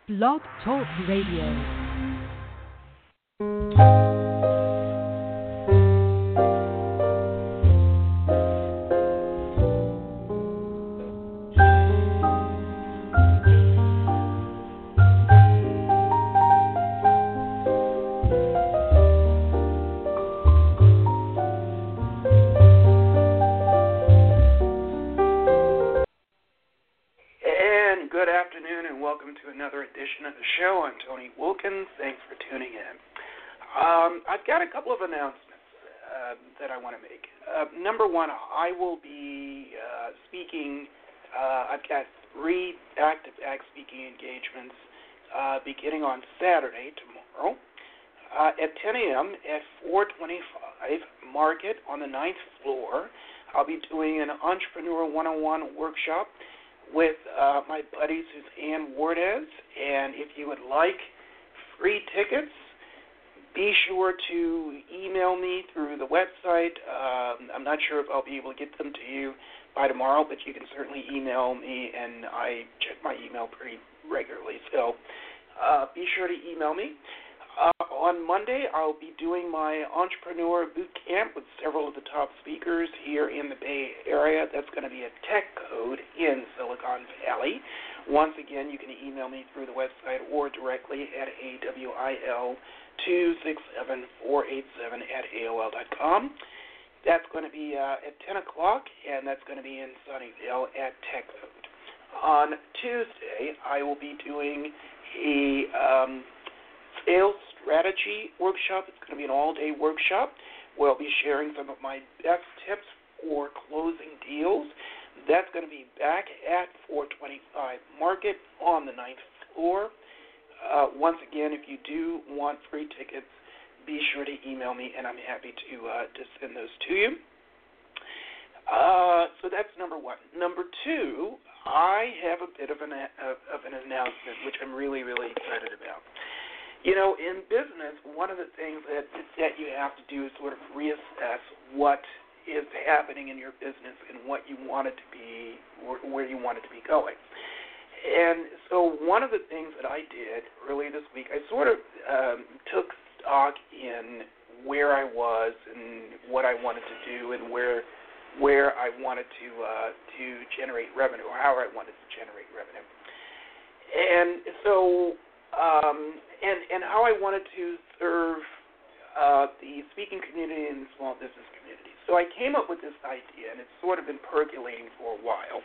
Blog Talk Radio. Of the show. I'm Tony Wilkins. Thanks for tuning in. I've got a couple of announcements that I want to make. Number one, I will be speaking. I've got 3 back-to-back speaking engagements beginning on Saturday, tomorrow, at 10 a.m. at 425 Market on the 9th floor. I'll be doing an Entrepreneur 101 workshop with my buddy Suzanne Wardez, and if you would like free tickets, be sure to email me through the website. I'm not sure if I'll be able to get them to you by tomorrow, but you can certainly email me, and I check my email pretty regularly, so be sure to email me. On Monday, I'll be doing my Entrepreneur Boot Camp with several of the top speakers here in the Bay Area. That's going to be a tech code in Silicon Valley. Once again, you can email me through the website or directly at awil267487@aol.com. That's going to be at 10 o'clock, and that's going to be in Sunnyvale at Tech Code. On Tuesday, I will be doing a sales strategy workshop. It's going to be an all-day workshop where I'll be sharing some of my best tips for closing deals. That's going to be back at 425 Market on the 9th floor. Once again, if you do want free tickets, be sure to email me, and I'm happy to send those to you. So that's number one. Number two, I have a bit of an announcement, which I'm really, really excited about. You know, in business, one of the things that you have to do is sort of reassess what is happening in your business and what you want it to be, or where you want it to be going. And so one of the things that I did earlier this week, I sort of took stock in where I was and what I wanted to do and where I wanted to generate revenue, or how I wanted to generate revenue. And so and how I wanted to serve the speaking community and the small business community. So I came up with this idea, and it's sort of been percolating for a while,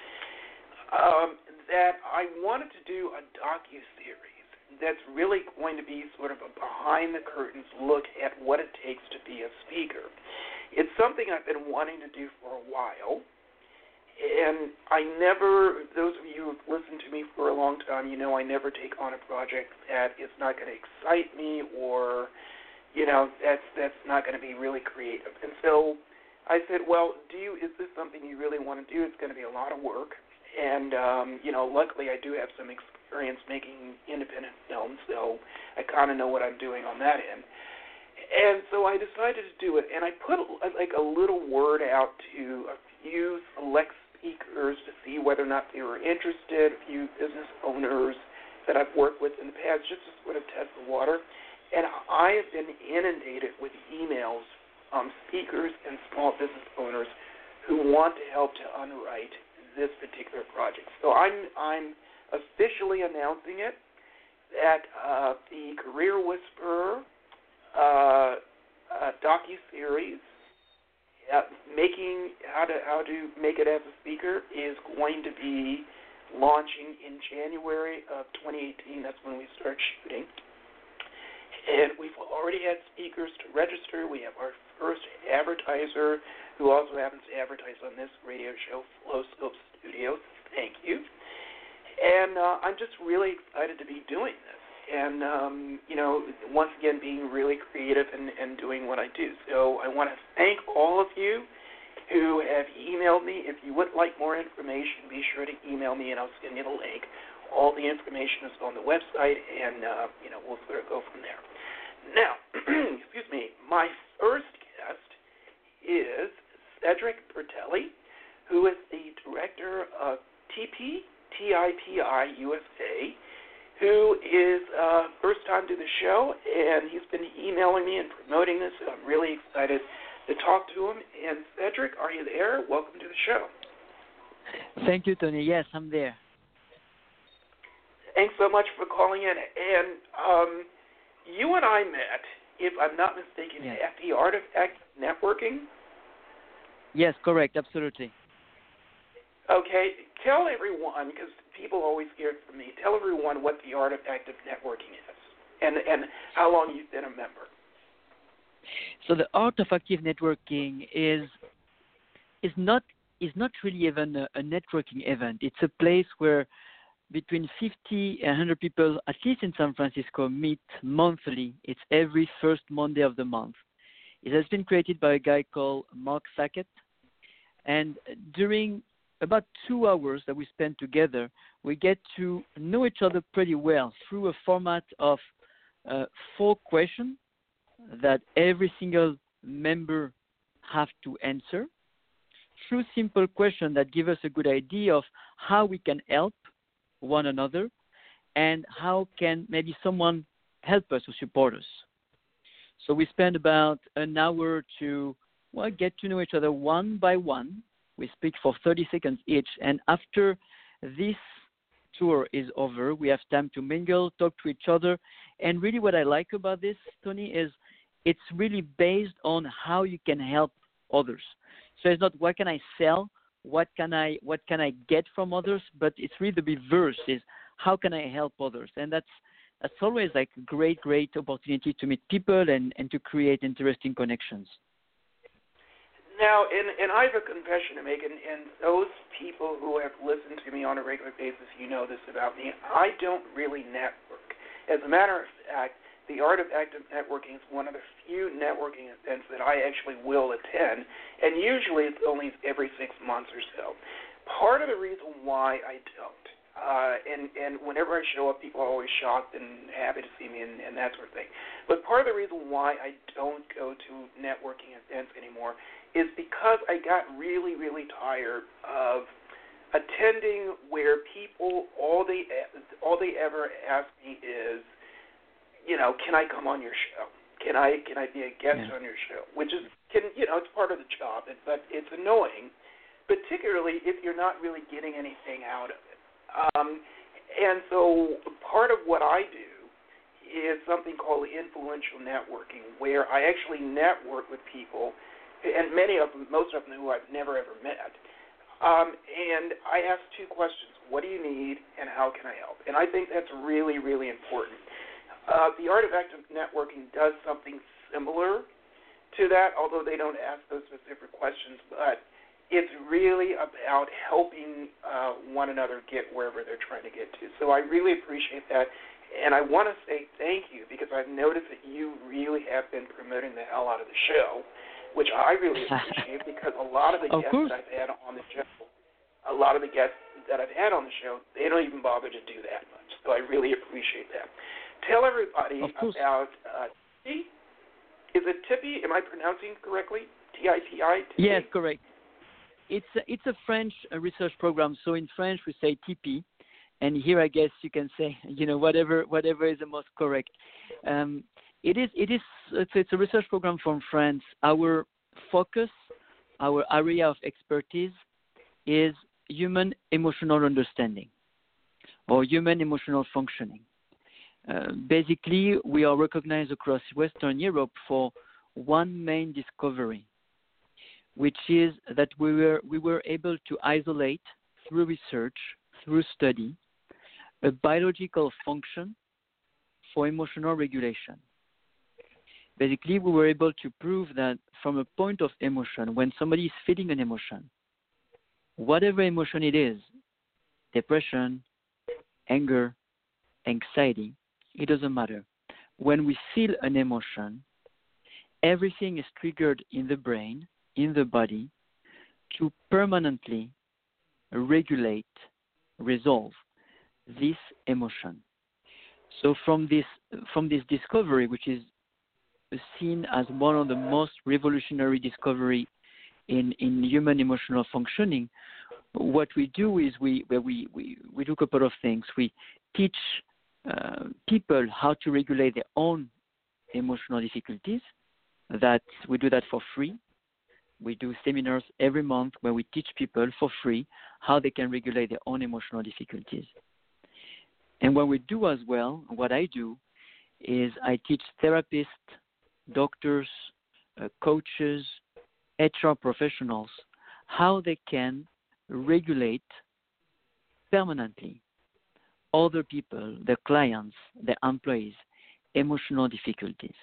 that I wanted to do a docuseries that's really going to be sort of a behind-the-curtains look at what it takes to be a speaker. It's something I've been wanting to do for a while. And those of you who've listened to me for a long time, you know I never take on a project that is not going to excite me or, you know, that's not going to be really creative. And so I said, well, is this something you really want to do? It's going to be a lot of work. And, you know, luckily I do have some experience making independent films, so I kind of know what I'm doing on that end. And so I decided to do it, and I put like a little word out to a few select speakers to see whether or not they were interested, a few business owners that I've worked with in the past, just to sort of test the water. And I have been inundated with emails from speakers and small business owners who want to help to underwrite this particular project. So I'm officially announcing it, that the Career Whisperer docuseries, how to make it as a speaker, is going to be launching in January of 2018. That's when we start shooting. And we've already had speakers to register. We have our first advertiser who also happens to advertise on this radio show, Flowscope Studios. Thank you. And I'm just really excited to be doing this. And, you know, once again, being really creative and doing what I do. So I want to thank all of you who have emailed me. If you would like more information, be sure to email me, and I'll send you the link. All the information is on the website, and, you know, we'll sort of go from there. Now, excuse me, my first guest is Cedric Bertelli, who is the director of TIPI USA. who is first time to the show, and he's been emailing me and promoting this, so I'm really excited to talk to him. And Cedric, are you there? Welcome to the show. Thank you, Tony. Yes, I'm there. Thanks so much for calling in. And you and I met, if I'm not mistaken, Yes. at the Art of Active Networking. Yes, correct, absolutely. Okay, tell everyone, because people always hear it from me, tell everyone what the Art of Active Networking is and how long you've been a member. So the Art of Active Networking is not really even a networking event. It's a place where between 50 and 100 people, at least in San Francisco, meet monthly. It's every first Monday of the month. It has been created by a guy called Mark Sackett. And during about 2 hours that we spend together, we get to know each other pretty well through a format of 4 questions that every single member have to answer, through simple questions that give us a good idea of how we can help one another and how can maybe someone help us or support us. So we spend about an hour to get to know each other one by one. We speak for 30 seconds each, and after this tour is over, we have time to mingle, talk to each other, and really what I like about this, Tony, is it's really based on how you can help others. So it's not what can I sell, what can I get from others, but it's really the reverse, is how can I help others? And that's always like a great opportunity to meet people and to create interesting connections. Now, and I have a confession to make, and those people who have listened to me on a regular basis, you know this about me, I don't really network. As a matter of fact, the Art of Active Networking is one of the few networking events that I actually will attend, and usually it's only every 6 months or so. Part of the reason why I don't, and whenever I show up, people are always shocked and happy to see me and that sort of thing, but part of the reason why I don't go to networking events anymore is because I got really, really tired of attending where people, all they ever ask me is, can I come on your show? Can I be a guest on your show? Which is, it's part of the job, but it's annoying, particularly if you're not really getting anything out of it. And so part of what I do is something called influential networking, where I actually network with people, and most of them who I've never ever met. And I ask 2 questions: what do you need, and how can I help? And I think that's really, really important. The Art of Active Networking does something similar to that, although they don't ask those specific questions, but it's really about helping one another get wherever they're trying to get to. So I really appreciate that, and I want to say thank you, because I've noticed that you really have been promoting the hell out of the show, which I really appreciate, because a lot of the guests that I've had on the show, they don't even bother to do that much. So I really appreciate that. Tell everybody about Tipi. Is it Tipi? Am I pronouncing correctly? Tipi? Yes, correct. It's a French research program. So in French we say Tipi, and here I guess you can say whatever is the most correct. It's a research program from France. Our focus, our area of expertise is human emotional understanding or human emotional functioning. Basically, we are recognized across Western Europe for one main discovery, which is that we were able to isolate through research, through study, a biological function for emotional regulation. Basically, we were able to prove that from a point of emotion, when somebody is feeling an emotion, whatever emotion it is, depression, anger, anxiety, it doesn't matter. When we feel an emotion, everything is triggered in the brain, in the body, to permanently regulate, resolve this emotion. So from this discovery, which is seen as one of the most revolutionary discovery in human emotional functioning, what we do is we do a couple of things. We teach people how to regulate their own emotional difficulties. That we do that for free. We do seminars every month where we teach people for free how they can regulate their own emotional difficulties. And what we do as well, what I do, is I teach therapists, doctors, coaches, HR professionals how they can regulate permanently other people, their clients, their employees, emotional difficulties.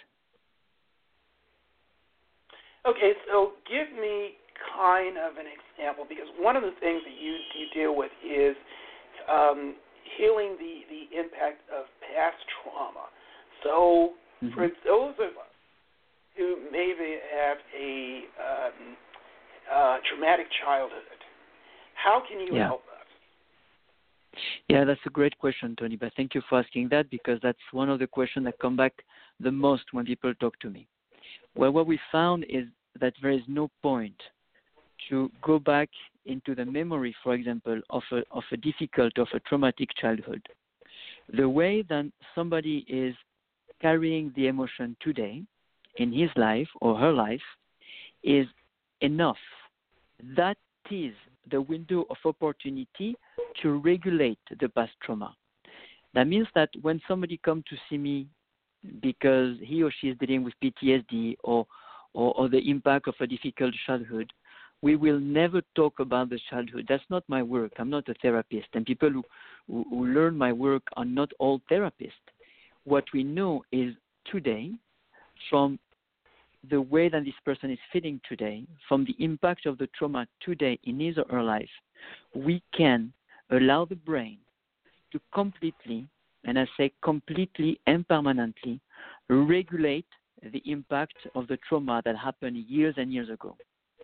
Okay, so give me kind of an example, because one of the things that you deal with is healing the impact of past trauma. So for those of us who maybe have a traumatic childhood, how can you help us? Yeah, that's a great question, Tony, but thank you for asking that, because that's one of the questions that come back the most when people talk to me. Well, what we found is that there is no point to go back into the memory, for example, of a difficult, of a traumatic childhood. The way that somebody is carrying the emotion today in his life or her life is enough. That is the window of opportunity to regulate the past trauma. That means that when somebody comes to see me because he or she is dealing with PTSD or the impact of a difficult childhood, we will never talk about the childhood. That's not my work. I'm not a therapist, and people who learn my work are not all therapists. What we know is today, from the way that this person is feeling today, from the impact of the trauma today in his or her life, we can allow the brain to completely, and I say completely and permanently, regulate the impact of the trauma that happened years and years ago.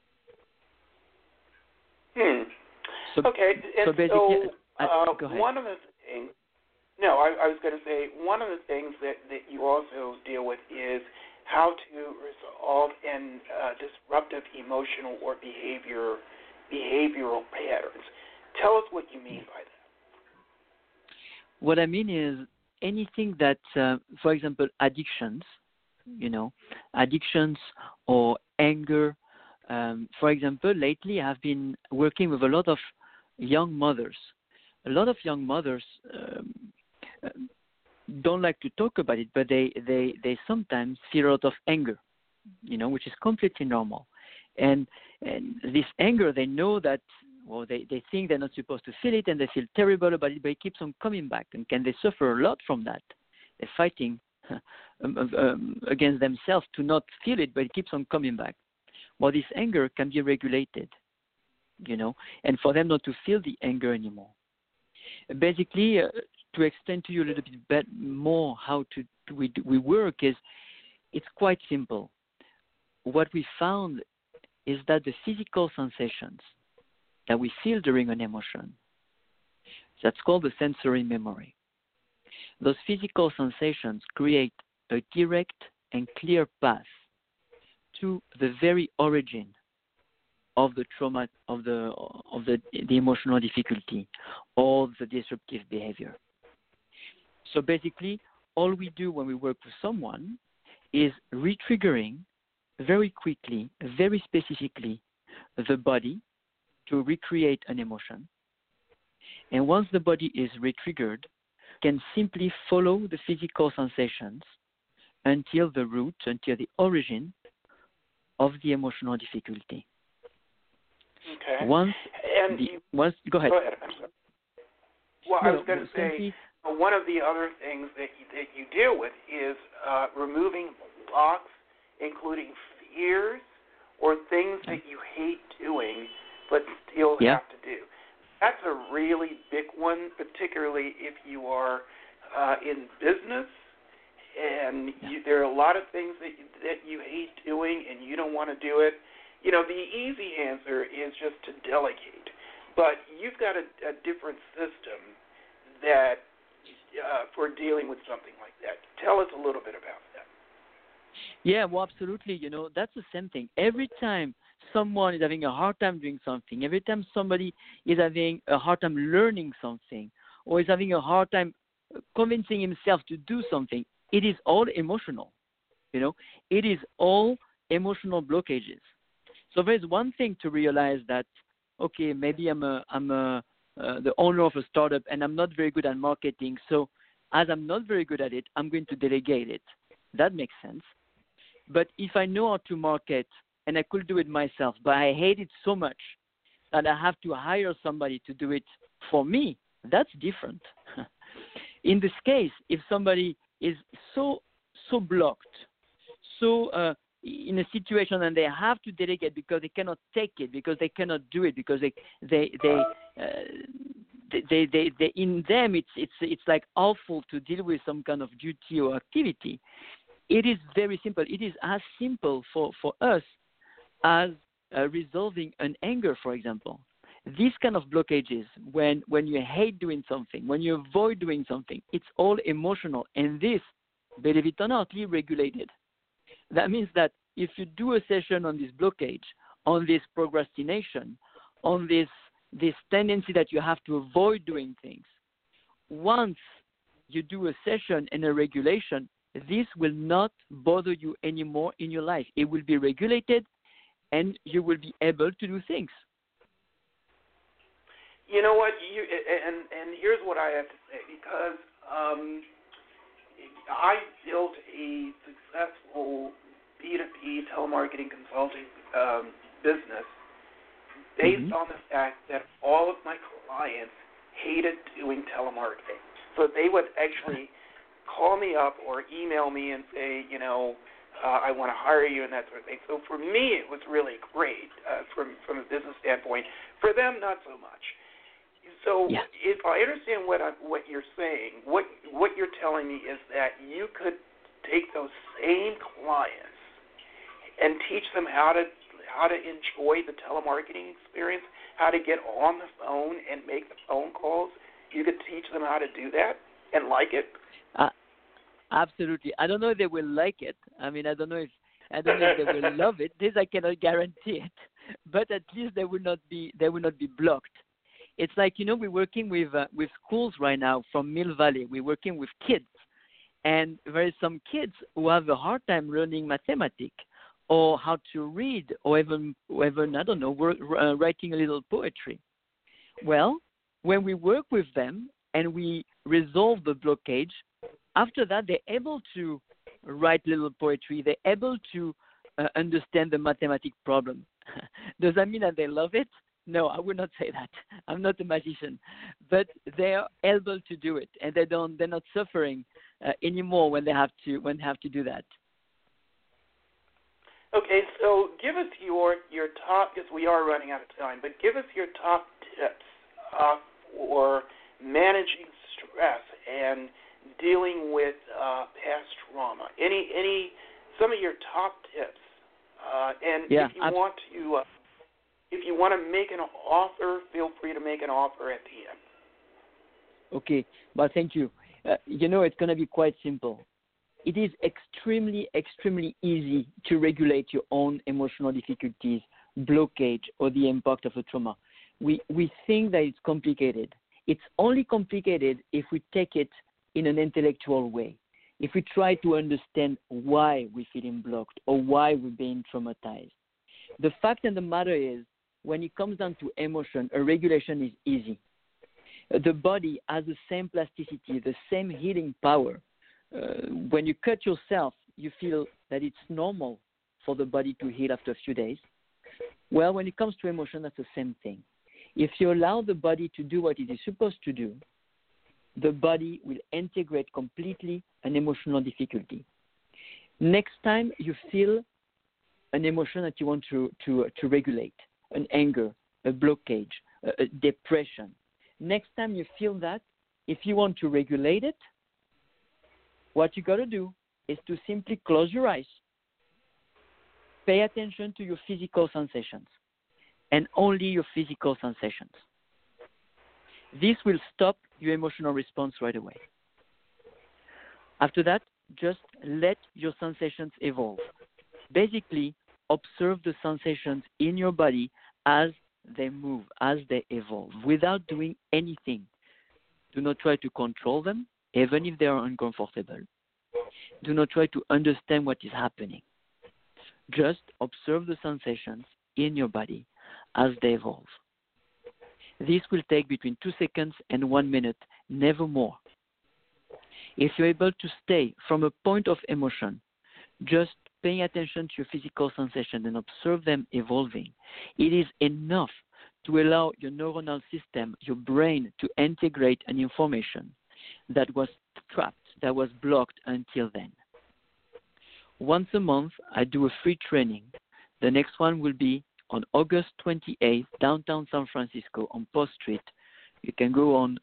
So, okay, and so basically, so go ahead. one of the things, I was going to say, one of the things that you also deal with is how to resolve and disruptive emotional or behavioral patterns. Tell us what you mean by that. What I mean is anything that, for example, addictions or anger. For example, lately I've been working with a lot of young mothers. A lot of young mothers don't like to talk about it, but they sometimes feel a lot of anger, which is completely normal. And this anger, they know that, well, they think they're not supposed to feel it, and they feel terrible about it, but it keeps on coming back. And they suffer a lot from that. They're fighting against themselves to not feel it, but it keeps on coming back. Well, this anger can be regulated, and for them not to feel the anger anymore. Basically, to explain to you a little bit more how we work is, it's quite simple. What we found is that the physical sensations that we feel during an emotion, that's called the sensory memory. Those physical sensations create a direct and clear path to the very origin of the trauma, of the emotional difficulty, or the disruptive behavior. So basically, all we do when we work with someone is re-triggering very quickly, very specifically, the body to recreate an emotion. And once the body is re-triggered, can simply follow the physical sensations until the root, until the origin of the emotional difficulty. Okay. Go ahead. Go ahead. I'm sorry. Well, I was going to say, one of the other things that you deal with is removing blocks, including fears or things that you hate doing but still have to do. That's a really big one, particularly if you are in business and there are a lot of things that you hate doing and you don't want to do it. The easy answer is just to delegate. But you've got a different system that for dealing with something like that. Tell us a little bit about that. Yeah, well, absolutely. That's the same thing. Every time someone is having a hard time doing something, every time somebody is having a hard time learning something, or is having a hard time convincing himself to do something. It is all emotional. It is all emotional blockages. So there's one thing to realize that, okay, maybe I'm the owner of a startup and I'm not very good at marketing. So as I'm not very good at it, I'm going to delegate it. That makes sense. But if I know how to market and I could do it myself, but I hate it so much that I have to hire somebody to do it for me, that's different. In this case, if somebody is so blocked, so in a situation and they have to delegate because they cannot take it, because they cannot do it, because they in them it's like awful to deal with some kind of duty or activity. It is very simple. It is as simple for us as resolving an anger, for example. These kind of blockages, when you hate doing something, when you avoid doing something, it's all emotional. And this, believe it or not, is regulated. That means that if you do a session on this blockage, on this procrastination, on this tendency that you have to avoid doing things, once you do a session and a regulation, this will not bother you anymore in your life. It will be regulated, and you will be able to do things. You know what? And here's what I have to say, because I built a successful B2B telemarketing consulting business based on the fact that all of my clients hated doing telemarketing. So they would actually call me up or email me and say, I want to hire you and that sort of thing. So for me, it was really great from a business standpoint. For them, not so much. So if I understand what you're saying, what you're telling me is that you could take those same clients and teach them how to enjoy the telemarketing experience, how to get on the phone and make the phone calls. You could teach them how to do that and like it. Absolutely. I don't know if they will like it. I mean, I don't know if they will love it. This I cannot guarantee it. But at least they will not be blocked. It's like, we're working with schools right now from Mill Valley. We're working with kids, and there are some kids who have a hard time learning mathematics or how to read or even I don't know, writing a little poetry. Well, when we work with them and we resolve the blockage, after that they're able to write little poetry. They're able to understand the mathematics problem. Does that mean that they love it? No, I would not say that. I'm not a magician, but they are able to do it, and they're not suffering anymore when they have to do that. Okay, so give us your top, because we are running out of time, but give us your top tips for managing stress and dealing with past trauma. Some of your top tips, if you want to make an offer, feel free to make an offer at the end. Okay, well, thank you. It's going to be quite simple. It is extremely, extremely easy to regulate your own emotional difficulties, blockage, or the impact of a trauma. We think that it's complicated. It's only complicated if we take it in an intellectual way, if we try to understand why we're feeling blocked or why we're being traumatized. The fact of the matter is, when it comes down to emotion, a regulation is easy. The body has the same plasticity, the same healing power. When you cut yourself, you feel that it's normal for the body to heal after a few days. Well, when it comes to emotion, that's the same thing. If you allow the body to do what it is supposed to do, the body will integrate completely an emotional difficulty. Next time you feel an emotion that you want to regulate, an anger, a blockage, a depression. Next time you feel that, if you want to regulate it, what you got to do is to simply close your eyes, pay attention to your physical sensations, and only your physical sensations. This will stop your emotional response right away. After that, just let your sensations evolve. Basically, observe the sensations in your body as they move, as they evolve, without doing anything. Do not try to control them. even if they are uncomfortable. Do not try to understand what is happening. Just observe the sensations in your body as they evolve. This will take between 2 seconds and 1 minute, never more. If you're able to stay from a point of emotion, just paying attention to your physical sensation and observe them evolving, it is enough to allow your neuronal system, your brain, to integrate an information that was trapped, that was blocked until then. Once a month, I do a free training. The next one will be on August 28th, downtown San Francisco on Post Street. You can go on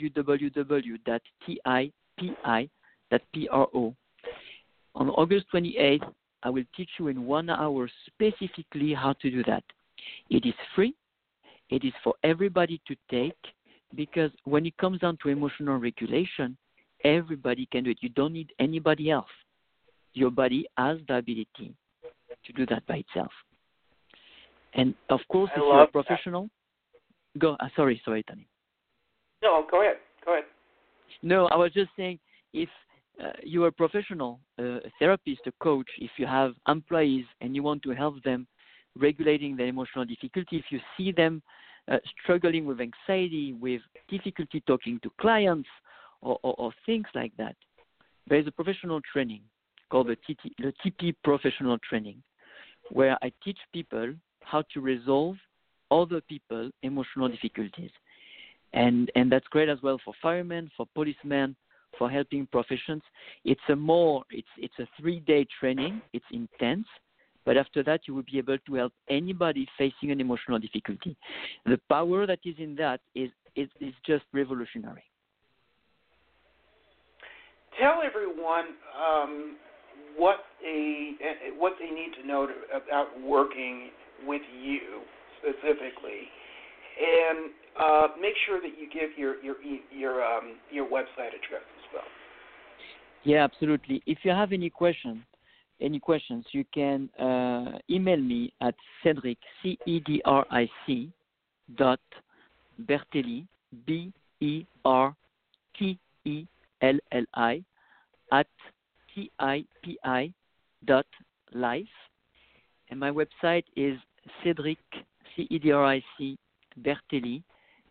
www.tipi.pro. On August 28th, I will teach you in 1 hour specifically how to do that. It is free. It is for everybody to take, because when it comes down to emotional regulation, everybody can do it. You don't need anybody else. Your body has the ability to do that by itself. And of course, if you're a professional, sorry, Tony. No, go ahead. No, I was just saying, if you're a professional, a therapist, a coach, if you have employees and you want to help them regulating their emotional difficulty, if you see them struggling with anxiety, with difficulty talking to clients, or things like that, there is a professional training called the TP Professional Training, where I teach people how to resolve other people's emotional difficulties. And that's great as well for firemen, for policemen, for helping professions. It's a 3-day training. It's intense. But after that, you will be able to help anybody facing an emotional difficulty. The power that is in that is just revolutionary. Tell everyone what they need to know about working with you specifically, and make sure that you give your website address as well. Yeah, absolutely. If you have any questions, you can email me at Cedric, CEDRIC, Bertelli, BERTELLI, at TIPI.life. And my website is Cedric, CEDRIC, Bertelli,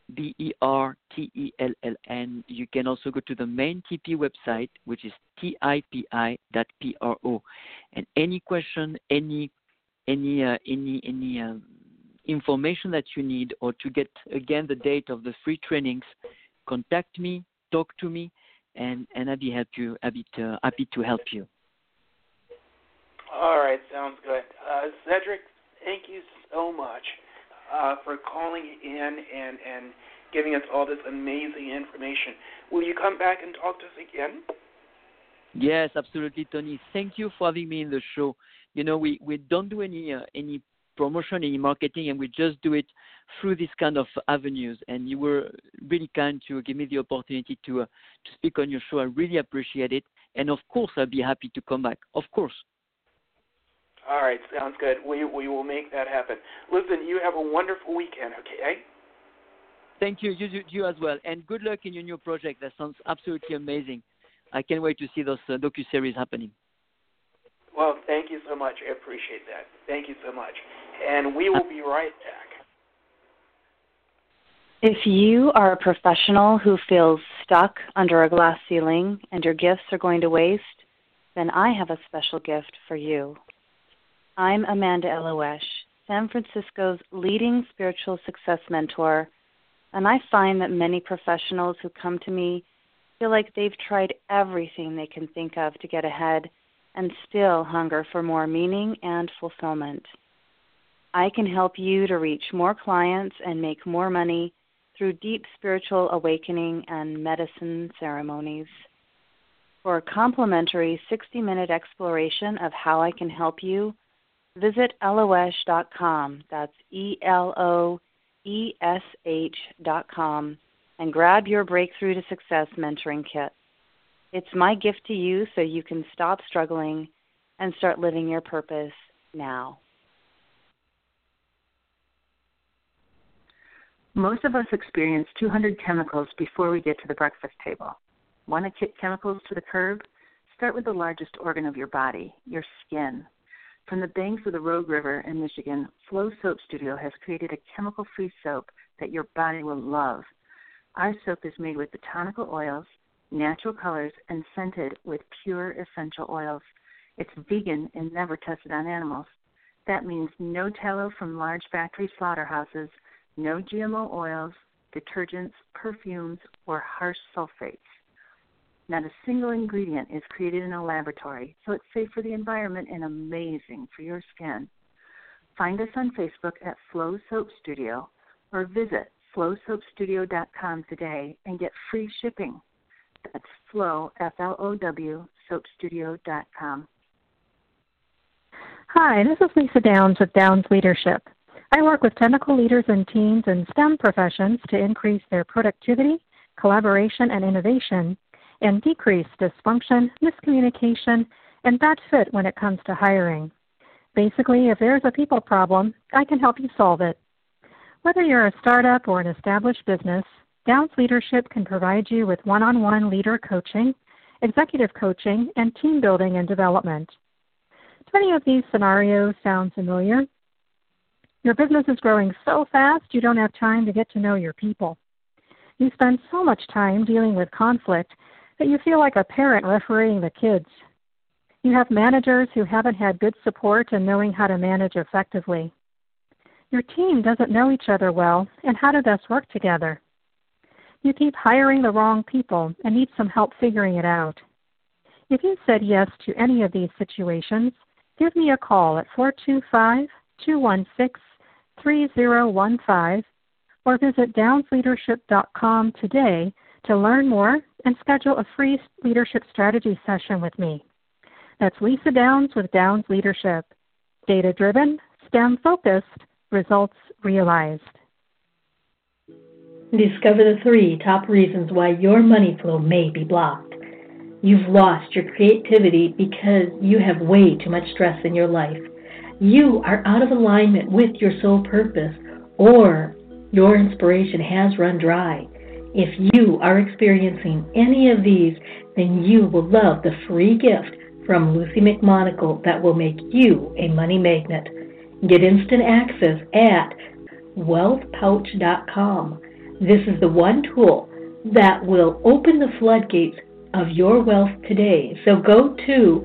BERTELLN. You can also go to the main TP website, which is TIPI.pro. And any question, any information that you need, or to get again the date of the free trainings, contact me, talk to me, and I'd be happy to help you. All right, sounds good. Cedric, thank you so much for calling in and giving us all this amazing information. Will you come back and talk to us again? Yes, absolutely, Tony. Thank you for having me in the show. You know, we don't do any promotion, any marketing, and we just do it through this kind of avenues. And you were really kind to give me the opportunity to speak on your show. I really appreciate it. And of course, I'll be happy to come back. Of course. All right, sounds good. We will make that happen. Listen, you have a wonderful weekend, okay? Thank you. You as well. And good luck in your new project. That sounds absolutely amazing. I can't wait to see those docuseries happening. Well, thank you so much. I appreciate that. Thank you so much. And we will be right back. If you are a professional who feels stuck under a glass ceiling and your gifts are going to waste, then I have a special gift for you. I'm Amanda Eloesh, San Francisco's leading spiritual success mentor, and I find that many professionals who come to me feel like they've tried everything they can think of to get ahead and still hunger for more meaning and fulfillment. I can help you to reach more clients and make more money through deep spiritual awakening and medicine ceremonies. For a complimentary 60-minute exploration of how I can help you, visit eloesh.com. That's ELOESH.com, and grab your Breakthrough to Success mentoring kit. It's my gift to you so you can stop struggling and start living your purpose now. Most of us experience 200 chemicals before we get to the breakfast table. Want to kick chemicals to the curb? Start with the largest organ of your body, your skin. From the banks of the Rogue River in Michigan, Flow Soap Studio has created a chemical-free soap that your body will love. Our soap is made with botanical oils, natural colors, and scented with pure essential oils. It's vegan and never tested on animals. That means no tallow from large factory slaughterhouses, no GMO oils, detergents, perfumes, or harsh sulfates. Not a single ingredient is created in a laboratory, so it's safe for the environment and amazing for your skin. Find us on Facebook at Flow Soap Studio or visit flowsoapstudio.com today and get free shipping. That's Flow, F-L-O-W, soapstudio.com. Hi, this is Lisa Downs with Downs Leadership. I work with technical leaders and teams in STEM professions to increase their productivity, collaboration, and innovation, and decrease dysfunction, miscommunication, and bad fit when it comes to hiring. Basically, if there's a people problem, I can help you solve it. Whether you're a startup or an established business, Downs Leadership can provide you with one-on-one leader coaching, executive coaching, and team building and development. Do any of these scenarios sound familiar? Your business is growing so fast you don't have time to get to know your people. You spend so much time dealing with conflict that you feel like a parent refereeing the kids. You have managers who haven't had good support in knowing how to manage effectively. Your team doesn't know each other well and how to best work together. You keep hiring the wrong people and need some help figuring it out. If you said yes to any of these situations, give me a call at 425-216-3015 or visit downsleadership.com today to learn more and schedule a free leadership strategy session with me. That's Lisa Downs with Downs Leadership. Data-driven, STEM-focused, results realized. Discover the 3 top reasons why your money flow may be blocked. You've lost your creativity because you have way too much stress in your life. You are out of alignment with your soul purpose, or your inspiration has run dry. If you are experiencing any of these, then you will love the free gift from Lucy McMonagle that will make you a money magnet. Get instant access at wealthpouch.com. This is the one tool that will open the floodgates of your wealth today. So go to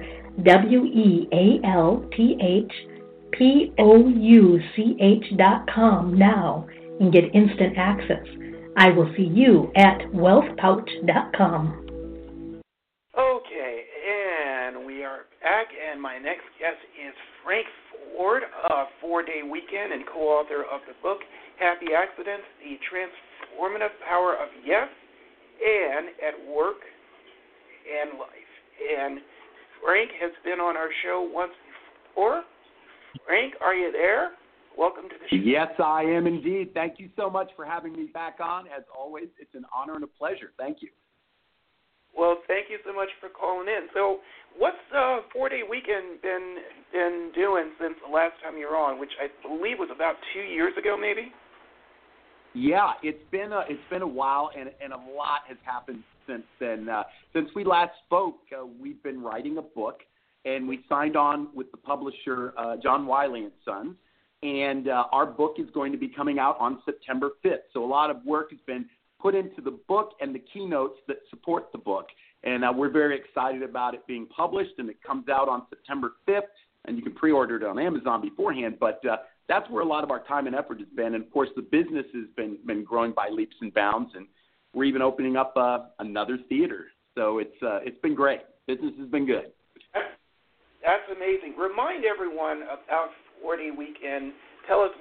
wealthpouch.com now and get instant access. I will see you at wealthpouch.com. Okay, and we are back, and my next guest is Frank Ford, a 4-day weekend and co-author of the book Happy Accidents, The Transformative Power of Yes and at Work and Life. And Frank has been on our show once before. Frank, are you there? Welcome to the show. Yes, I am indeed. Thank you so much for having me back on. As always, it's an honor and a pleasure. Thank you. Well, thank you so much for calling in. So what's 4-day weekend been doing since the last time you were on, which I believe was about 2 years ago maybe? Yeah, it's been a while, and a lot has happened since then. Since we last spoke, we've been writing a book, and we signed on with the publisher John Wiley & Sons, and our book is going to be coming out on September 5th. So a lot of work has been put into the book and the keynotes that support the book, and we're very excited about it being published, and it comes out on September 5th, and you can pre-order it on Amazon beforehand, but that's where a lot of our time and effort has been. And, of course, the business has been growing by leaps and bounds, and we're even opening up another theater. So it's been great. Business has been good. That's amazing. Remind everyone about 4-day weekend. Tell us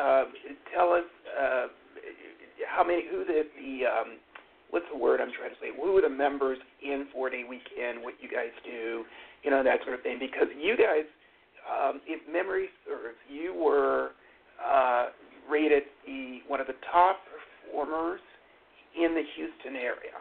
how many, what's the word I'm trying to say? Who are the members in 4-day weekend? What you guys do? That sort of thing. Because you guys, if memory serves, you were rated one of the top performers in the Houston area.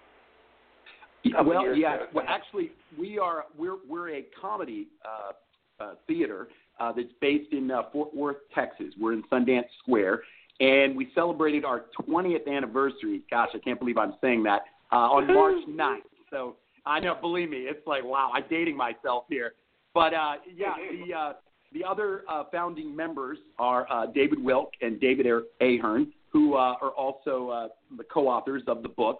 Well, yes. Well, actually, we're a comedy theater that's based in Fort Worth, Texas. We're in Sundance Square, and we celebrated our 20th anniversary. Gosh, I can't believe I'm saying that. on March 9th. So I know, believe me, it's like, wow, I'm dating myself here. But, the other founding members are David Wilk and David Ahern, who are also the co-authors of the book.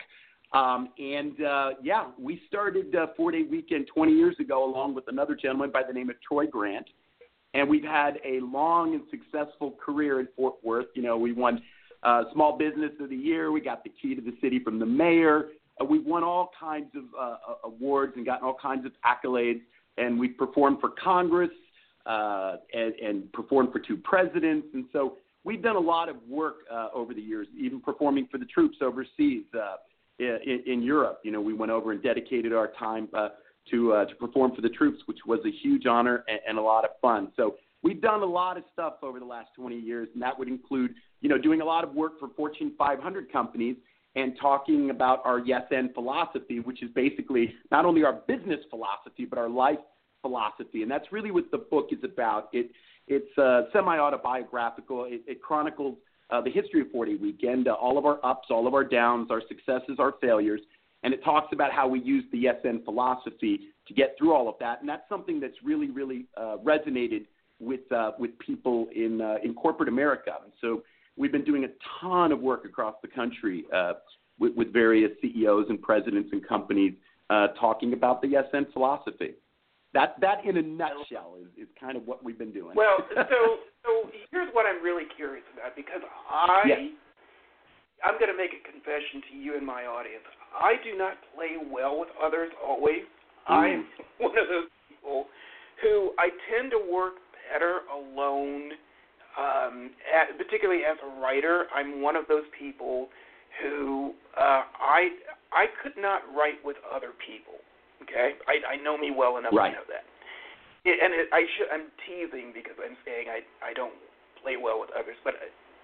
We started 4-Day Weekend 20 years ago along with another gentleman by the name of Troy Grant. And we've had a long and successful career in Fort Worth. You know, we won Small Business of the Year. We got the key to the city from the mayor. We've won all kinds of awards and gotten all kinds of accolades. And we've performed for Congress and performed for 2 presidents. And so we've done a lot of work over the years, even performing for the troops overseas in Europe. You know, we went over and dedicated our time to perform for the troops, which was a huge honor and a lot of fun. So we've done a lot of stuff over the last 20 years, and that would include, you know, doing a lot of work for Fortune 500 companies and talking about our Yes and philosophy, which is basically not only our business philosophy, but our life philosophy. And that's really what the book is about. It's semi-autobiographical. It chronicles the history of 4-Day Weekend, all of our ups, all of our downs, our successes, our failures. And it talks about how we use the Yes and philosophy to get through all of that. And that's something that's really, really resonated with people in corporate America. And so we've been doing a ton of work across the country with various CEOs and presidents and companies talking about the Yes and philosophy. That in a nutshell is kind of what we've been doing. Well, so here's what I'm really curious about, because I'm going to make a confession to you and my audience. I do not play well with others always. I'm one of those people who I tend to work better alone, particularly as a writer. I'm one of those people who I could not write with other people. Okay, I know me well enough to know that. I'm teasing because I'm saying I don't play well with others, but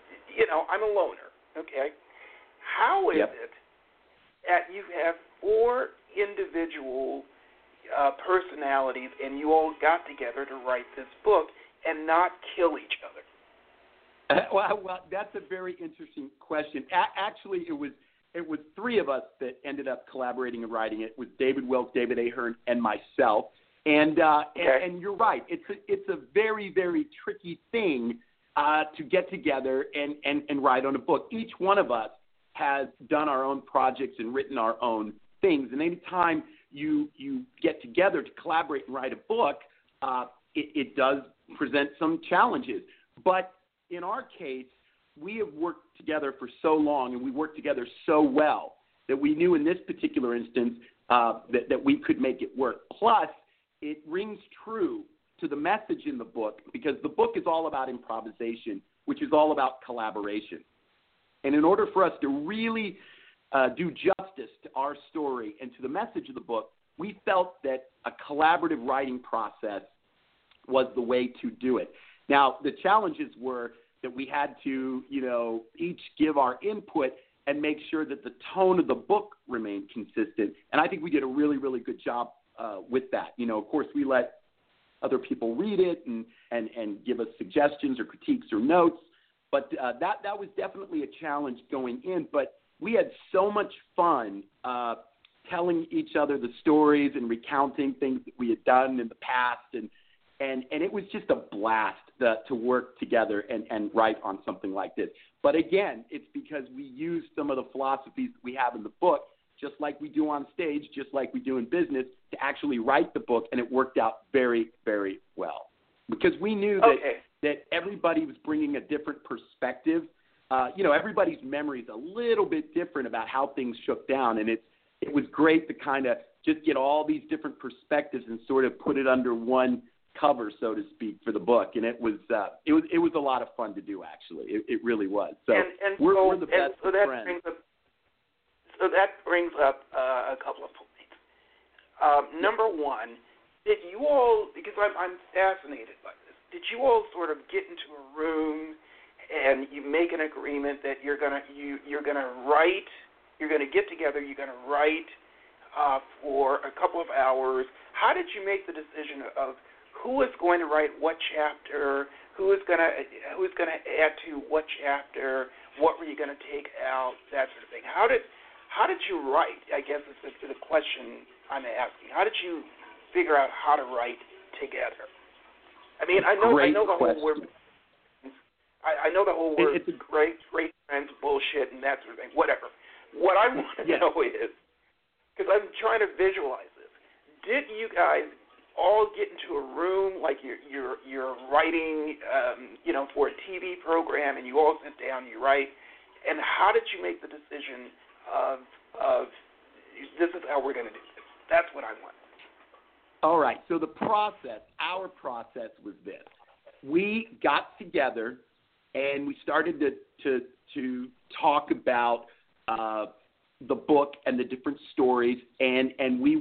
I'm a loner. Okay, how is it that you have 4 individual personalities and you all got together to write this book and not kill each other? Well, that's a very interesting question. Actually, it was 3 of us that ended up collaborating and writing it, with David Wilk, David Ahern, and myself. And you're right. It's a very, very tricky thing to get together and write on a book. Each one of us has done our own projects and written our own things. And any time you get together to collaborate and write a book, it does present some challenges. But in our case, we have worked together for so long, and we worked together so well that we knew in this particular instance that we could make it work. Plus, it rings true to the message in the book, because the book is all about improvisation, which is all about collaboration. And in order for us to really do justice to our story and to the message of the book, we felt that a collaborative writing process was the way to do it. Now, the challenges were that we had to, each give our input and make sure that the tone of the book remained consistent. And I think we did a really, really good job with that. Of course, we let other people read it and give us suggestions or critiques or notes. But that was definitely a challenge going in. But we had so much fun telling each other the stories and recounting things that we had done in the past. And it was just a blast to work together and write on something like this. But again, it's because we use some of the philosophies that we have in the book, just like we do on stage, just like we do in business, to actually write the book, and it worked out very, very well. Because we knew that everybody was bringing a different perspective. Everybody's memory is a little bit different about how things shook down, and it was great to kind of just get all these different perspectives and sort of put it under one cover, so to speak, for the book. And it was a lot of fun to do, actually. It really was. So we're the best of friends. So that brings up a couple of points. Number one, did you all, because I'm fascinated by this, did you all sort of get into a room and you make an agreement that you're gonna write, you're gonna get together, you're gonna write for a couple of hours? How did you make the decision of who is going to write what chapter, who is going to add to what chapter, what were you going to take out, that sort of thing? How how did you write? I guess is the question I'm asking. How did you figure out how to write together? I mean, I know the whole word. I know the whole word great friends bullshit and that sort of thing. Whatever. What I want to know is, because I'm trying to visualize this, did you guys all get into a room like you're writing, for a TV program, and you all sit down, you write, and how did you make the decision of this is how we're going to do this? That's what I want. All right. So our process was this: we got together and we started to talk about the book and the different stories, and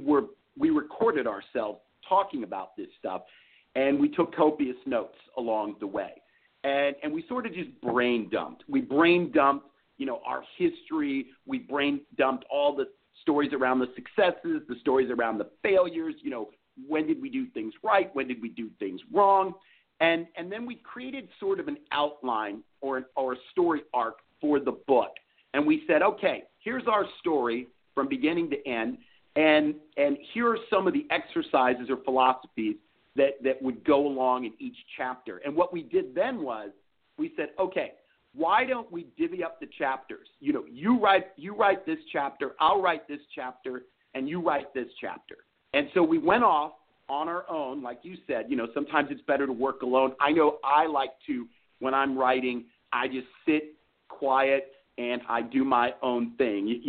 we recorded ourselves talking about this stuff, and we took copious notes along the way, and we sort of just brain dumped. We brain dumped, our history. We brain dumped all the stories around the successes, the stories around the failures. When did we do things right? When did we do things wrong? And then we created sort of an outline or a story arc for the book. And we said, okay, here's our story from beginning to end, and here are some of the exercises or philosophies that would go along in each chapter. And what we did then was we said, okay, why don't we divvy up the chapters? You write this chapter, I'll write this chapter, and you write this chapter. And so we went off on our own, like you said. Sometimes it's better to work alone. I know I like to, when I'm writing, I just sit quiet and I do my own thing.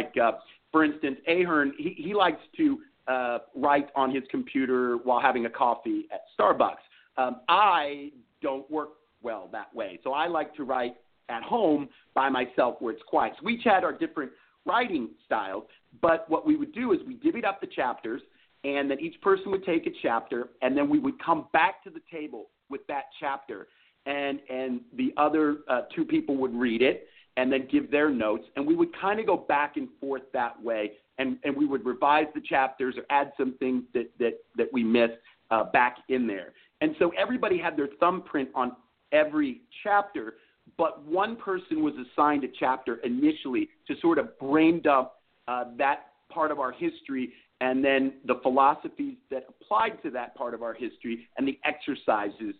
For instance, Ahern, he likes to write on his computer while having a coffee at Starbucks. I don't work well that way, so I like to write at home by myself where it's quiet. So we each had our different writing styles, but what we would do is we divvied up the chapters, and then each person would take a chapter, and then we would come back to the table with that chapter, and the other two people would read it and then give their notes, and we would kind of go back and forth that way, and we would revise the chapters or add some things that we missed back in there. And so everybody had their thumbprint on every chapter, but one person was assigned a chapter initially to sort of brain dump that part of our history, and then the philosophies that applied to that part of our history, and the exercises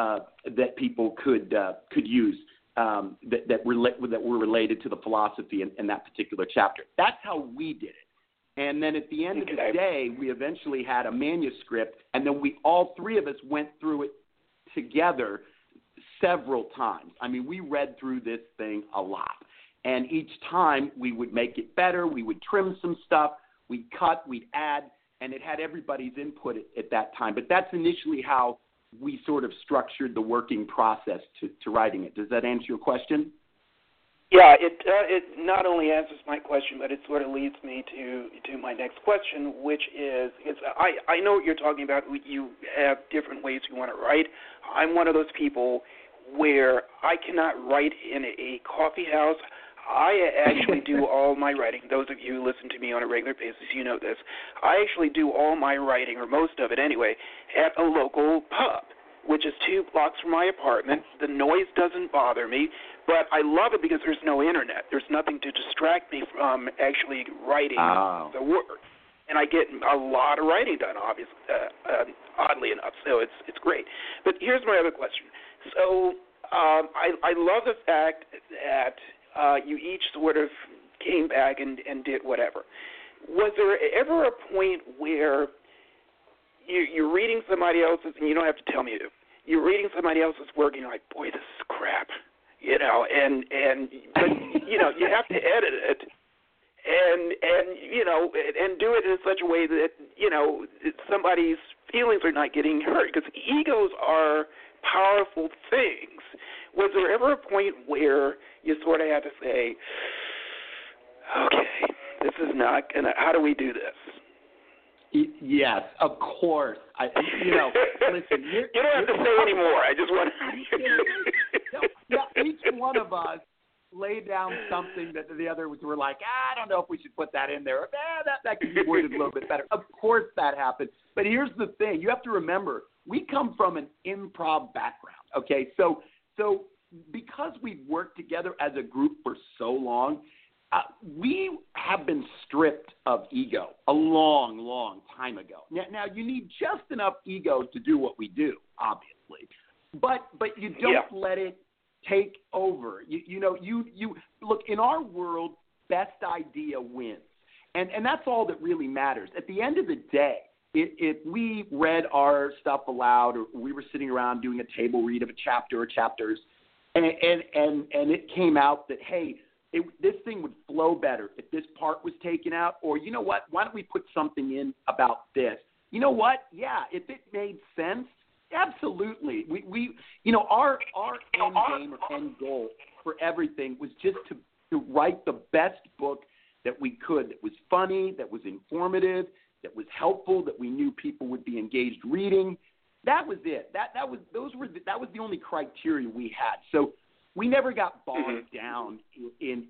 that people could use that were related to the philosophy in that particular chapter. That's how we did it. And then at the end of the day, we eventually had a manuscript, and then all three of us went through it together several times. I mean, we read through this thing a lot. And each time we would make it better, we would trim some stuff, we'd cut, we'd add, and it had everybody's input at that time. But that's initially how we sort of structured the working process to writing it. Does that answer your question? Yeah, it not only answers my question, but it sort of leads me to my next question, which is I know what you're talking about. You have different ways you want to write. I'm one of those people where I cannot write in a coffee house. I actually do all my writing. Those of you who listen to me on a regular basis, you know this. I actually do all my writing, or most of it anyway, at a local pub, which is 2 blocks from my apartment. The noise doesn't bother me, but I love it because there's no internet. There's nothing to distract me from actually writing the work. And I get a lot of writing done, obviously, oddly enough, so it's great. But here's my other question. So I love the fact that you each sort of came back and did whatever. Was there ever a point where you're reading somebody else's, and you don't have to tell me who, you're reading somebody else's work, and you're like, boy, this is crap, but you have to edit it, and do it in such a way that, somebody's feelings are not getting hurt, because egos are powerful things. Was there ever a point where you sort of had to say, okay, this is not going to, how do we do this? Yes, of course. Listen. You don't have to say anymore. I just want to. Each one of us laid down something that the others were like, I don't know if we should put that in there. Or, that could be worded a little bit better. Of course that happened. But here's the thing. You have to remember, we come from an improv background, okay? So because we've worked together as a group for so long, we have been stripped of ego a long, long time ago. Now you need just enough ego to do what we do, obviously, but you don't let it take over. You look, in our world, best idea wins, and that's all that really matters. At the end of the day, if we read our stuff aloud, or we were sitting around doing a table read of a chapter or chapters, and it came out that, hey, this thing would flow better if this part was taken out, or you know what, why don't we put something in about this? You know what? Yeah, if it made sense, absolutely. We our end game or end goal for everything was just to write the best book that we could, that was funny, that was informative, that was helpful, that we knew people would be engaged reading. That was it. That was the only criteria we had. So we never got bogged down in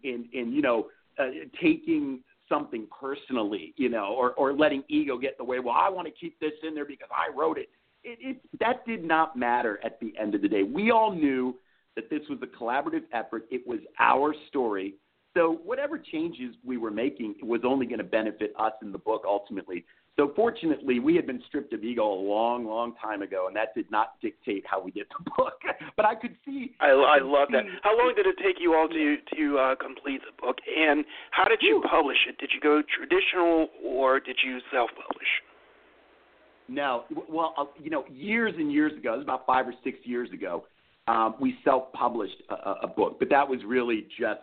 taking something personally, or letting ego get in the way. Well, I want to keep this in there because I wrote it. That did not matter at the end of the day. We all knew that this was a collaborative effort. It was our story. So whatever changes we were making was only going to benefit us in the book ultimately. So fortunately, we had been stripped of ego a long, long time ago, and that did not dictate how we did the book. But I could see. I love that. How long did it take you all to complete the book, and how did you publish it? Did you go traditional, or did you self-publish? No. Well, years and years ago, it was about 5 or 6 years ago, we self-published a book, but that was really just,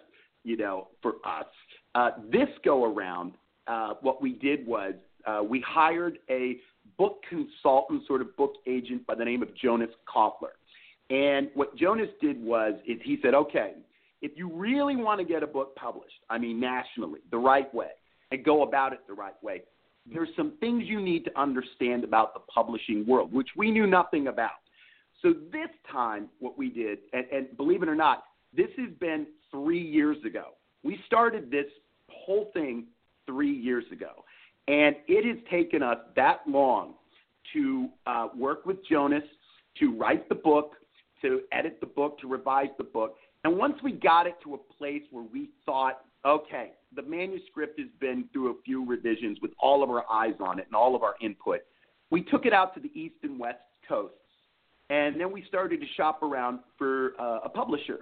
for us. This go-around, what we did was, we hired a book consultant, sort of book agent by the name of Jonas Koffler. And what Jonas did was he said, okay, if you really want to get a book published, nationally, the right way, and go about it the right way, there's some things you need to understand about the publishing world, which we knew nothing about. So this time what we did, and believe it or not, this has been 3 years ago. We started this whole thing 3 years ago. And it has taken us that long to work with Jonas, to write the book, to edit the book, to revise the book. And once we got it to a place where we thought, okay, the manuscript has been through a few revisions with all of our eyes on it and all of our input, we took it out to the East and West Coasts. And then we started to shop around for a publisher.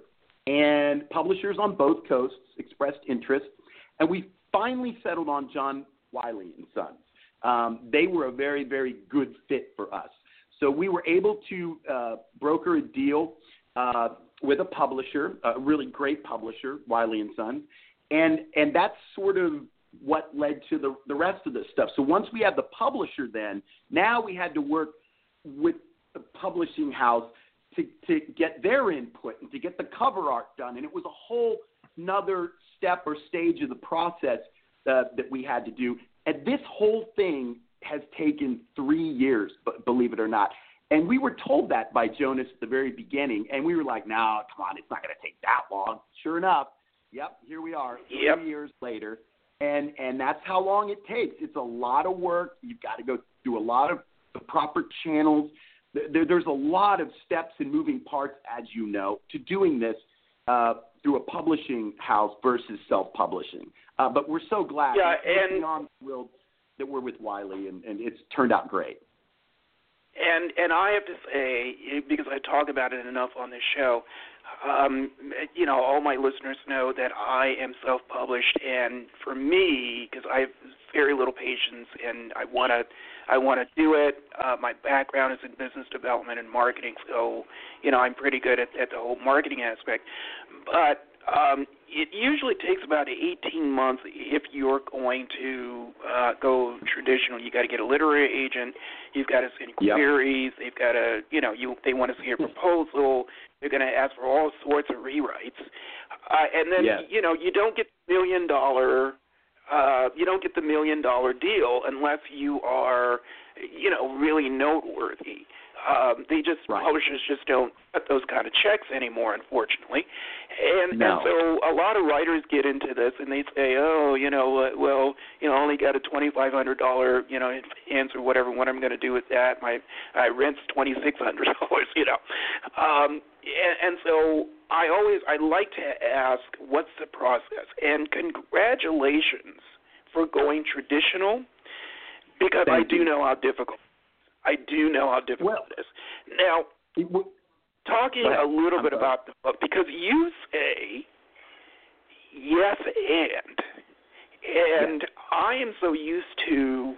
And publishers on both coasts expressed interest. And we finally settled on John Wiley and Sons. They were a very, very good fit for us. So we were able to broker a deal with a publisher, a really great publisher, Wiley and Sons, and that's sort of what led to the rest of the stuff. So once we had the publisher, then now we had to work with the publishing house to get their input and to get the cover art done, and it was a whole another step or stage of the process that we had to do. And this whole thing has taken 3 years, believe it or not. And we were told that by Jonas at the very beginning, and we were like, no, come on, it's not going to take that long. Sure enough, yep, here we are 3 years later, and that's how long it takes. It's a lot of work. You've got to go through a lot of the proper channels. There's a lot of steps and moving parts, as you know, to doing this through a publishing house versus self-publishing. But we're so glad. Yeah, we're beyond thrilled that we're with Wiley, and it's turned out great. And I have to say, because I talk about it enough on this show, all my listeners know that I am self-published, and for me, because I have very little patience, and I want to do it. My background is in business development and marketing, so I'm pretty good at the whole marketing aspect. But it usually takes about 18 months if you're going to go traditional. You got to get a literary agent. You've got to send queries. They've got to, they want to see your proposal. They're going to ask for all sorts of rewrites, and then you don't get $1 million. You don't get the $1 million deal unless you are, really noteworthy. Publishers just don't cut those kind of checks anymore, unfortunately. And so a lot of writers get into this and they say, I only got a $2,500, advance or whatever. What I'm going to do with that? My rent's $2,600, And so I like to ask, what's the process? And congratulations for going traditional, because I do know how difficult. It is. Now, talking a little bit about the book, because you say yes and I am so used to,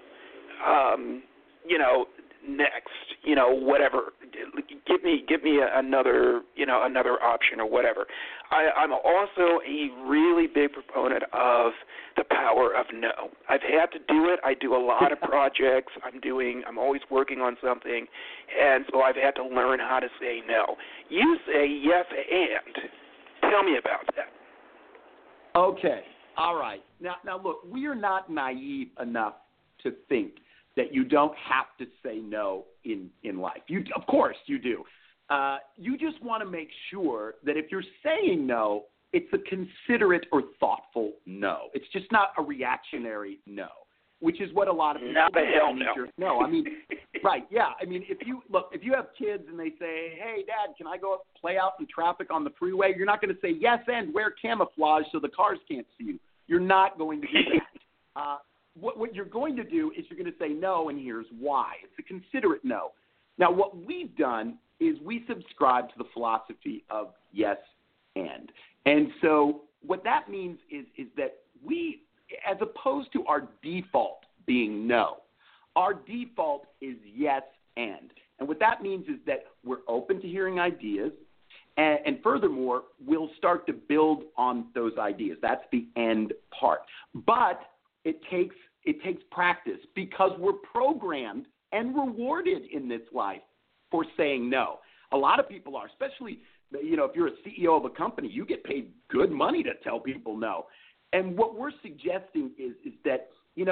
next, whatever. Give me another option or whatever. I'm also a really big proponent of the power of no. I've had to do it. I do a lot of projects. I'm always working on something, and so I've had to learn how to say no. You say yes and. Tell me about that. Okay. All right. Now look, we are not naive enough to think that you don't have to say no in life. Of course you do. You just want to make sure that if you're saying no, it's a considerate or thoughtful no. It's just not a reactionary no, which is what a lot of people not a hell no. No, I mean, right, yeah. I mean, if you have kids and they say, hey, Dad, can I go play out in traffic on the freeway? You're not going to say yes and wear camouflage so the cars can't see you. You're not going to do that. What you're going to do is you're going to say no, and here's why. It's a considerate no. Now, what we've done is we subscribe to the philosophy of yes and. And so what that means is that we, as opposed to our default being no, our default is yes and. And what that means is that we're open to hearing ideas, and furthermore, we'll start to build on those ideas. That's the end part. But it takes practice, because we're programmed and rewarded in this life for saying no. A lot of people are, especially, if you're a CEO of a company, you get paid good money to tell people no. And what we're suggesting is that,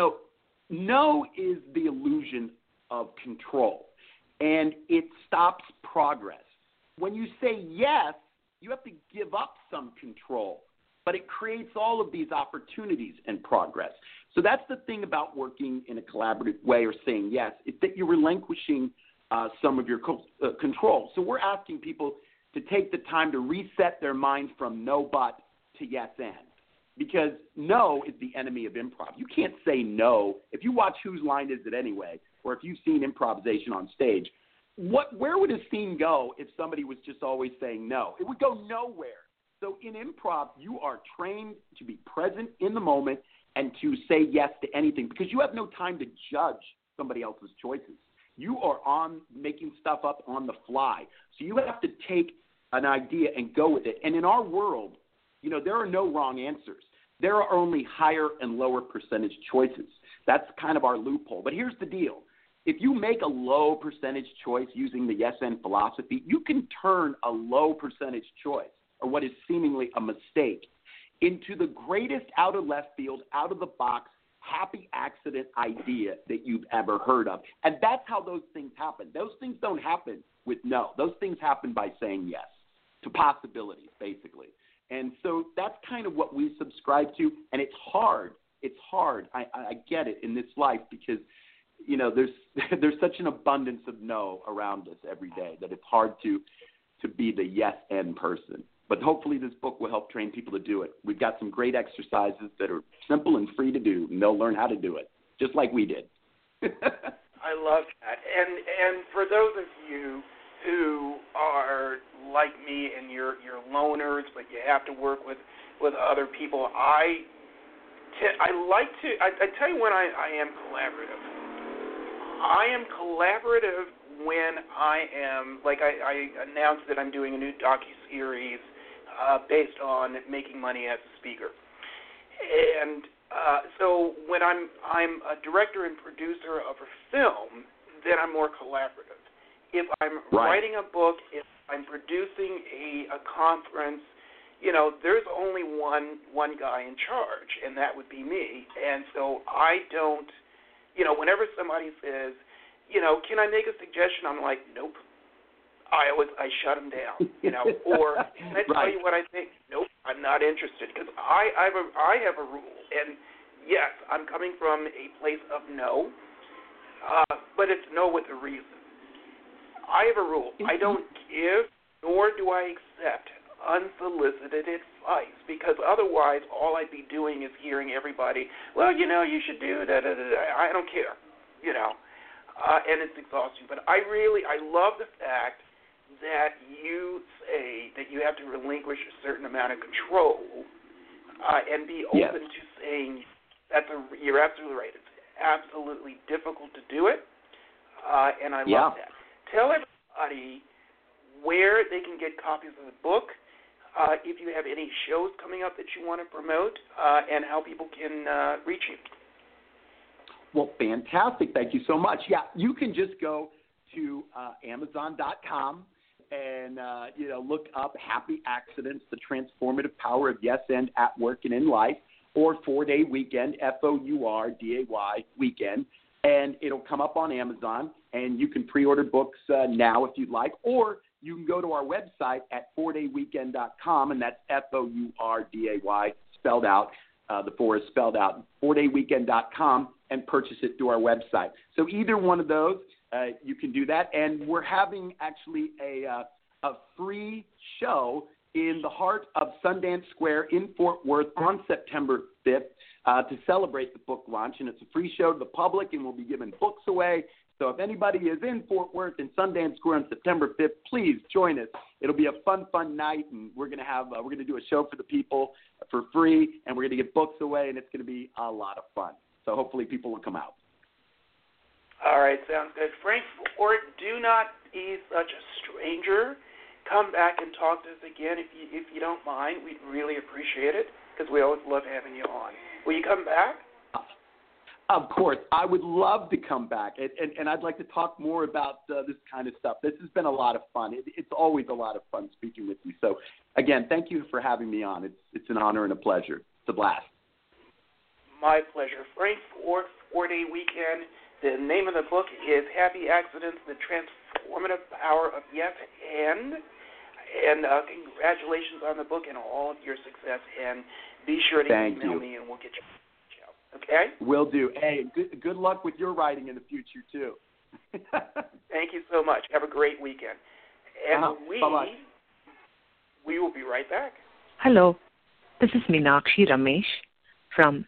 no is the illusion of control, and it stops progress. When you say yes, you have to give up some control, but it creates all of these opportunities and progress. So that's the thing about working in a collaborative way or saying yes, is that you're relinquishing some of your control. So we're asking people to take the time to reset their mind from no but to yes and, because no is the enemy of improv. You can't say no. If you watch Whose Line Is It Anyway, or if you've seen improvisation on stage, where would a scene go if somebody was just always saying no? It would go nowhere. So in improv, you are trained to be present in the moment and to say yes to anything, because you have no time to judge somebody else's choices. You are making stuff up on the fly. So you have to take an idea and go with it. And in our world, there are no wrong answers. There are only higher and lower percentage choices. That's kind of our loophole. But here's the deal. If you make a low percentage choice using the yes and philosophy, you can turn a low percentage choice, or what is seemingly a mistake, into the greatest out of left field, out of the box, happy accident idea that you've ever heard of. And that's how those things happen. Those things don't happen with no. Those things happen by saying yes to possibilities, basically. And so that's kind of what we subscribe to. And it's hard. It's hard. I get it in this life, because there's such an abundance of no around us every day that it's hard to be the yes and person. But hopefully this book will help train people to do it. We've got some great exercises that are simple and free to do, and they'll learn how to do it, just like we did. I love that. And for those of you who are like me and you're loners, but you have to work with other people, I tell you when I am collaborative. I am collaborative when I am, like I announced that I'm doing a new docuseries based on making money as a speaker. And so when I'm a director and producer of a film, then I'm more collaborative. If I'm writing a book, if I'm producing a conference, there's only one guy in charge, and that would be me. And so I don't, whenever somebody says, can I make a suggestion? I'm like, nope. I shut them down, or can I tell you what I think? Nope, I'm not interested, because I have a rule, and yes, I'm coming from a place of no, but it's no with a reason. I have a rule. I don't give, nor do I accept unsolicited advice, because otherwise all I'd be doing is hearing everybody, well, you should do da-da-da-da. I don't care, and it's exhausting. But I love the fact that you say that you have to relinquish a certain amount of control and be open to saying you're absolutely right. It's absolutely difficult to do it, and I love that. Tell everybody where they can get copies of the book, if you have any shows coming up that you want to promote, and how people can reach you. Well, fantastic. Thank you so much. Yeah, you can just go to Amazon.com and look up Happy Accidents, the Transformative Power of Yes and at Work and in Life, or 4-Day Weekend, FOURDAY Weekend, and it'll come up on Amazon, and you can pre-order books now if you'd like, or you can go to our website at 4dayweekend.com, and that's FOURDAY spelled out. The 4 is spelled out, 4dayweekend.com, and purchase it through our website. So either one of those, you can do that. And we're having actually a free show in the heart of Sundance Square in Fort Worth on September 5th to celebrate the book launch. And it's a free show to the public, and we'll be giving books away. So if anybody is in Fort Worth and Sundance Square on September 5th, please join us. It'll be a fun night, and we're going to do a show for the people for free, and we're going to give books away, and it's going to be a lot of fun. So hopefully people will come out. All right, sounds good. Frank Ford, do not be such a stranger. Come back and talk to us again if you don't mind. We'd really appreciate it, because we always love having you on. Will you come back? Of course. I would love to come back, and I'd like to talk more about this kind of stuff. This has been a lot of fun. It's always a lot of fun speaking with you. So, again, thank you for having me on. It's an honor and a pleasure. It's a blast. My pleasure. Frank Ford, 4-Day Weekend. The name of the book is Happy Accidents, the Transformative Power of Yes and congratulations on the book and all of your success. And be sure to email me, and we'll get you. Okay? Will do. Hey, good luck with your writing in the future, too. Thank you so much. Have a great weekend. And we will be right back. Hello. This is Meenakshi Ramesh from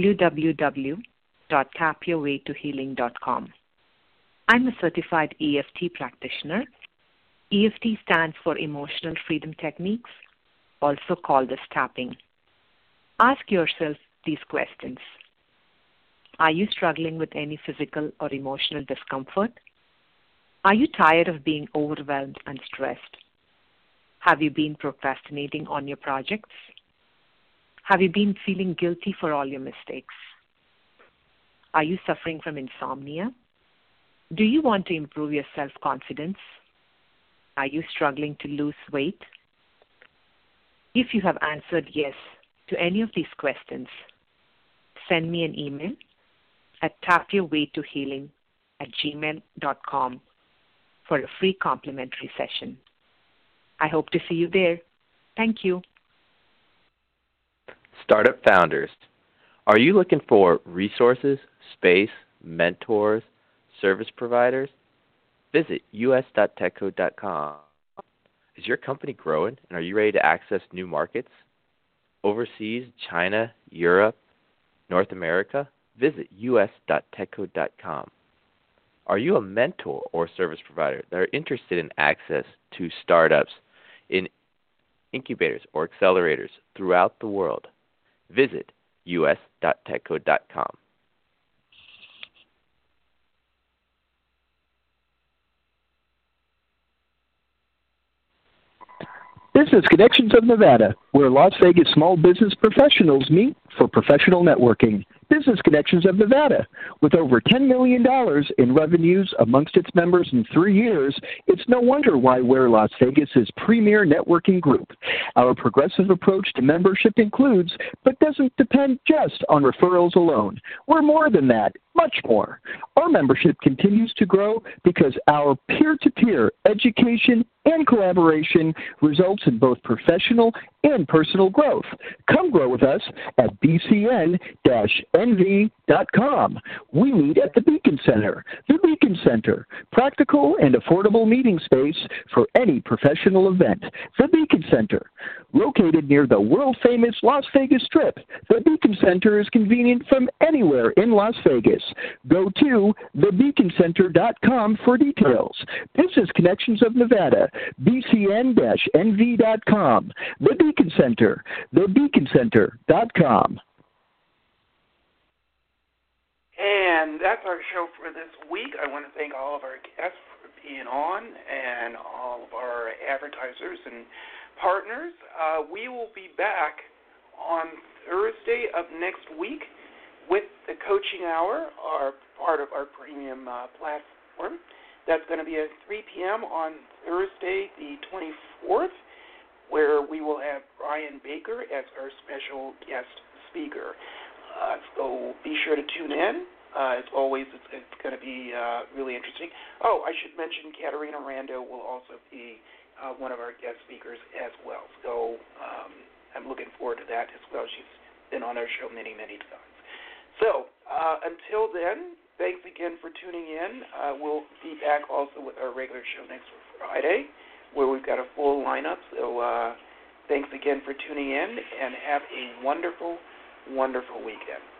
www.tapyourwaytohealing.com. I'm a certified EFT practitioner. EFT stands for Emotional Freedom Techniques, also called as tapping. Ask yourself these questions. Are you struggling with any physical or emotional discomfort? Are you tired of being overwhelmed and stressed? Have you been procrastinating on your projects? Have you been feeling guilty for all your mistakes? Are you suffering from insomnia? Do you want to improve your self-confidence? Are you struggling to lose weight? If you have answered yes to any of these questions, send me an email at tapyourwaytohealing@gmail.com for a free complimentary session. I hope to see you there. Thank you. Startup founders, are you looking for resources, space, mentors, service providers? Visit us.techcode.com. Is your company growing, and are you ready to access new markets? Overseas, China, Europe, North America? Visit us.techcode.com. Are you a mentor or service provider that are interested in access to startups in incubators or accelerators throughout the world? Visit us.techcode.com. Business Connections of Nevada, where Las Vegas small business professionals meet for professional networking. Business Connections of Nevada, with over $10 million in revenues amongst its members in 3 years, it's no wonder why we're Las Vegas's premier networking group. Our progressive approach to membership includes, but doesn't depend just on referrals alone. We're more than that. much more. Our membership continues to grow because our peer-to-peer education and collaboration results in both professional and personal growth. Come grow with us at bcn-nv.com. We meet at the Beacon Center. The Beacon Center, practical and affordable meeting space for any professional event. The Beacon Center, located near the world-famous Las Vegas Strip. The Beacon Center is convenient from anywhere in Las Vegas. Go to thebeaconcenter.com for details. Business Connections of Nevada, bcn-nv.com. The Beacon Center, thebeaconcenter.com. And that's our show for this week. I want to thank all of our guests for being on and all of our advertisers and partners. We will be back on Thursday of next week with the Coaching Hour, part of our premium platform. That's going to be at 3 p.m. on Thursday the 24th, where we will have Brian Baker as our special guest speaker. So be sure to tune in. As always, it's going to be really interesting. Oh, I should mention Katarina Rando will also be one of our guest speakers as well. So I'm looking forward to that as well. She's been on our show many, many times. So until then, thanks again for tuning in. We'll be back also with our regular show next Friday, where we've got a full lineup. So thanks again for tuning in, and have a wonderful, wonderful weekend.